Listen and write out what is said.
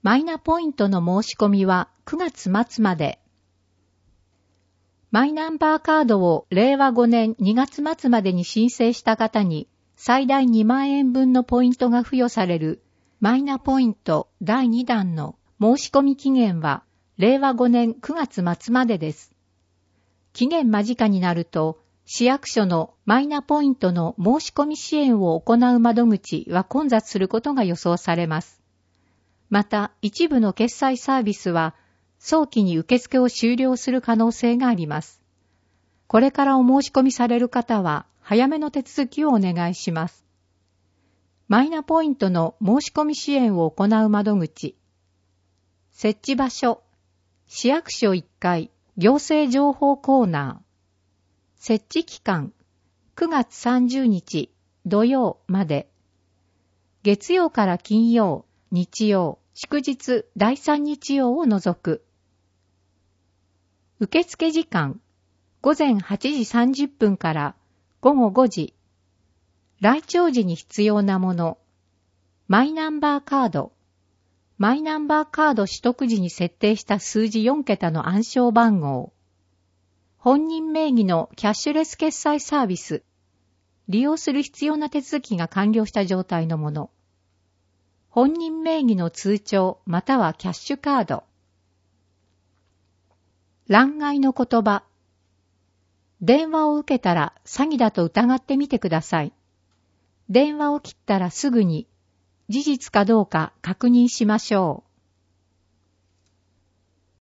マイナポイントの申し込みは9月末まで。マイナンバーカードを令和5年2月末までに申請した方に最大2万円分のポイントが付与されるマイナポイント第2弾の申し込み期限は令和5年9月末までです。期限間近になると市役所のマイナポイントの申し込み支援を行う窓口は混雑することが予想されます。また、一部の決済サービスは早期に受付を終了する可能性があります。これからお申し込みされる方は早めの手続きをお願いします。マイナポイントの申し込み支援を行う窓口。設置場所。市役所1階行政情報コーナー。設置期間。9月30日土曜まで。月曜から金曜、日曜、祝日第3日曜を除く。受付時間。午前8時30分から午後5時。来庁時に必要なもの。マイナンバーカード。マイナンバーカード取得時に設定した数字4桁の暗証番号。本人名義のキャッシュレス決済サービス。利用する必要な手続きが完了した状態のもの。本人名義の通帳またはキャッシュカード。欄外の言葉。電話を受けたら詐欺だと疑ってみてください。電話を切ったらすぐに事実かどうか確認しましょう。